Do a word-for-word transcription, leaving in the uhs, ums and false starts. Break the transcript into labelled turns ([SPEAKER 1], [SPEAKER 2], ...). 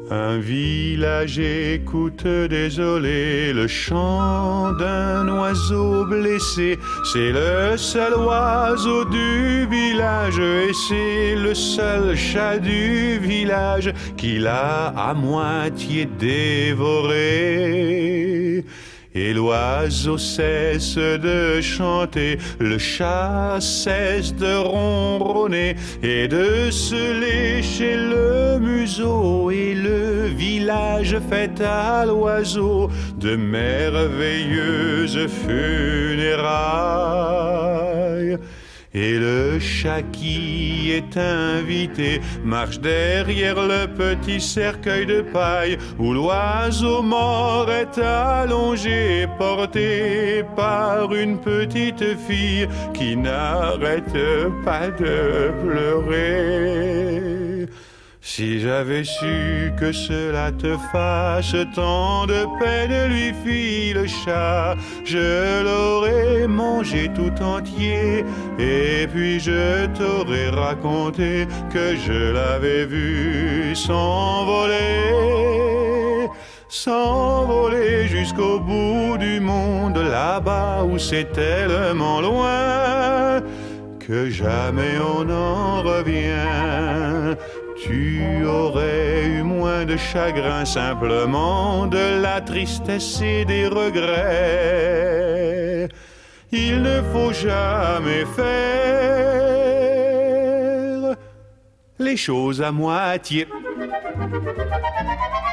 [SPEAKER 1] Un village écoute désolé le chant d'un oiseau blessé. C'est le seul oiseau du village et c'est le seul chat du village qui l'a à moitié dévoré. Et l'oiseau cesse de chanter, le chat cesse de ronronner et de se lécher le museau. Et le village fait à l'oiseau de merveilleuses funérailles. Et le chat qui est invité marche derrière le petit cercueil de paille où l'oiseau mort est allongé, porté par une petite fille qui n'arrête pas de pleurer. Si j'avais su que cela te fasse tant de peine, lui fit le chat, je l'aurais mangé tout entier, et puis je t'aurais raconté que je l'avais vu s'envoler, s'envoler jusqu'au bout du monde, là-bas où c'est tellement loin que jamais on n'en revient. Tu aurais eu moins de chagrin, simplement de la tristesse et des regrets. Il ne faut jamais faire les choses à moitié.